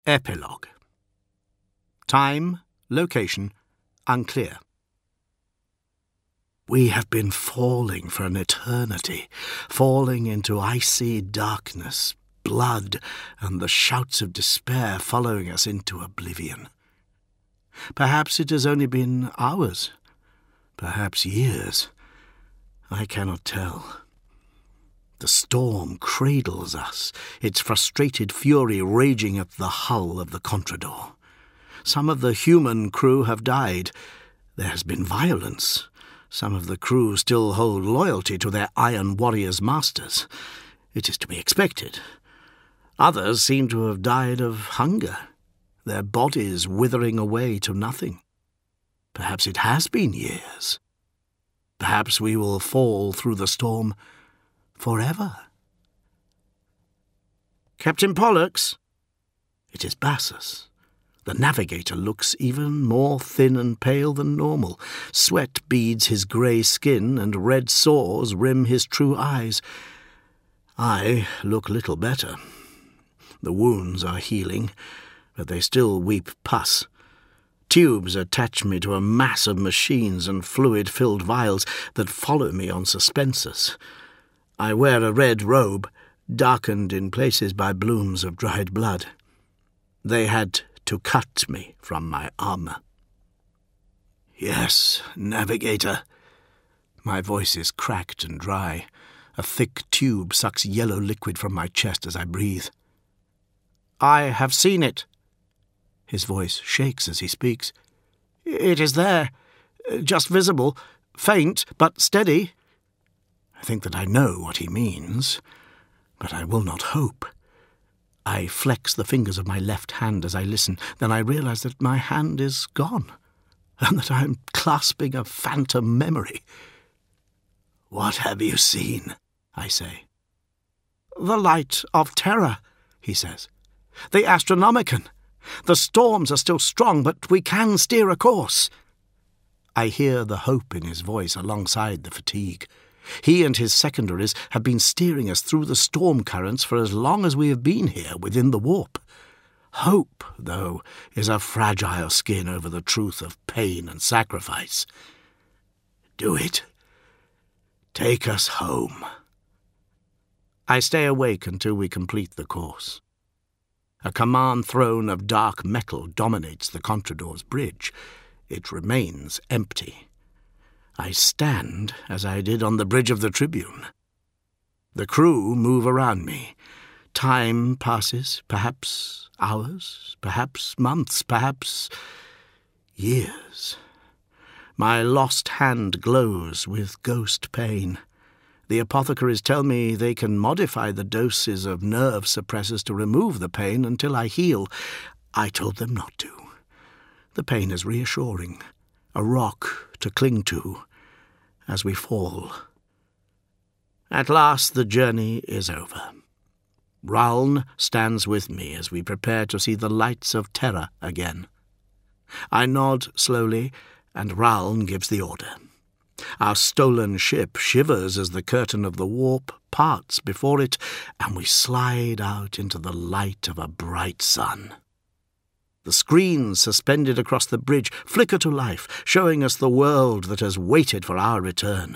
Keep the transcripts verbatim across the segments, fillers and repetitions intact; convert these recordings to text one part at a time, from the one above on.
Epilogue. Time, location, unclear. We have been falling for an eternity, falling into icy darkness, blood, and the shouts of despair following us into oblivion. Perhaps it has only been hours, perhaps years. I cannot tell. The storm cradles us, its frustrated fury raging at the hull of the Contador. Some of the human crew have died. There has been violence. Some of the crew still hold loyalty to their iron warriors' masters. It is to be expected. Others seem to have died of hunger, their bodies withering away to nothing. Perhaps it has been years. Perhaps we will fall through the storm forever. Captain Pollux? It is Bassus. The navigator looks even more thin and pale than normal. Sweat beads his grey skin, and red sores rim his true eyes. I look little better. The wounds are healing, but they still weep pus. Tubes attach me to a mass of machines and fluid-filled vials that follow me on suspensors. I wear a red robe, darkened in places by blooms of dried blood. They had to cut me from my armour. Yes, navigator. My voice is cracked and dry. A thick tube sucks yellow liquid from my chest as I breathe. I have seen it. His voice shakes as he speaks. It is there, just visible, faint but steady. I think that I know what he means, but I will not hope. I flex the fingers of my left hand as I listen. Then I realize that my hand is gone, and that I am clasping a phantom memory. What have you seen? I say. The light of terror, he says. The Astronomicon. The storms are still strong, but we can steer a course. I hear the hope in his voice alongside the fatigue. He and his secondaries have been steering us through the storm currents for as long as we have been here within the warp. Hope, though, is a fragile skin over the truth of pain and sacrifice. Do it. Take us home. I stay awake until we complete the course. A command throne of dark metal dominates the Contador's bridge. It remains empty. I stand as I did on the bridge of the Tribune. The crew move around me. Time passes, perhaps hours, perhaps months, perhaps years. My lost hand glows with ghost pain. The apothecaries tell me they can modify the doses of nerve suppressors to remove the pain until I heal. I told them not to. The pain is reassuring, a rock to cling to as we fall. At last the journey is over. Raln stands with me as we prepare to see the lights of terror again. I nod slowly, and Raln gives the order. Our stolen ship shivers as the curtain of the warp parts before it, and we slide out into the light of a bright sun. The screens suspended across the bridge flicker to life, showing us the world that has waited for our return.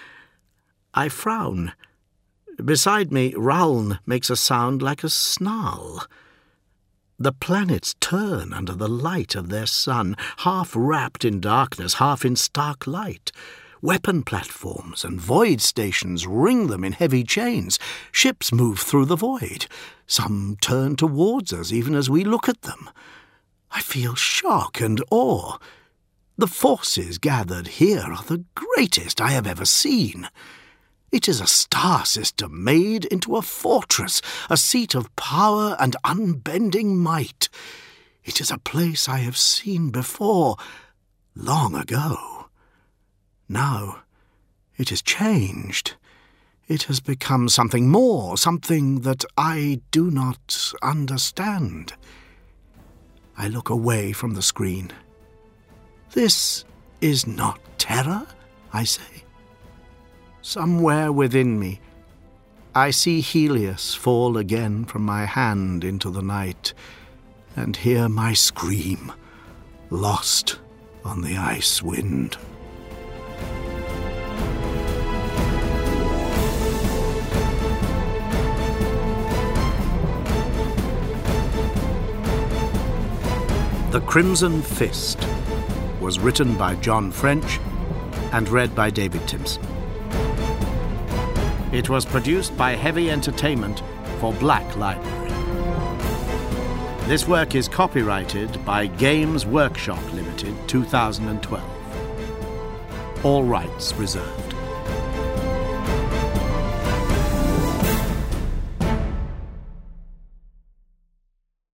I frown. Beside me, Raln makes a sound like a snarl. The planets turn under the light of their sun, half wrapped in darkness, half in stark light. Weapon platforms and void stations ring them in heavy chains. Ships move through the void. Some turn towards us even as we look at them. I feel shock and awe. The forces gathered here are the greatest I have ever seen. It is a star system made into a fortress, a seat of power and unbending might. It is a place I have seen before, long ago. Now it is changed. It has become something more, something that I do not understand. I look away from the screen. This is not terror, I say. Somewhere within me, I see Helios fall again from my hand into the night, and hear my scream, lost on the ice wind. The Crimson Fist was written by John French and read by David Timpson. It was produced by Heavy Entertainment for Black Library. This work is copyrighted by Games Workshop Limited, two thousand twelve. All rights reserved.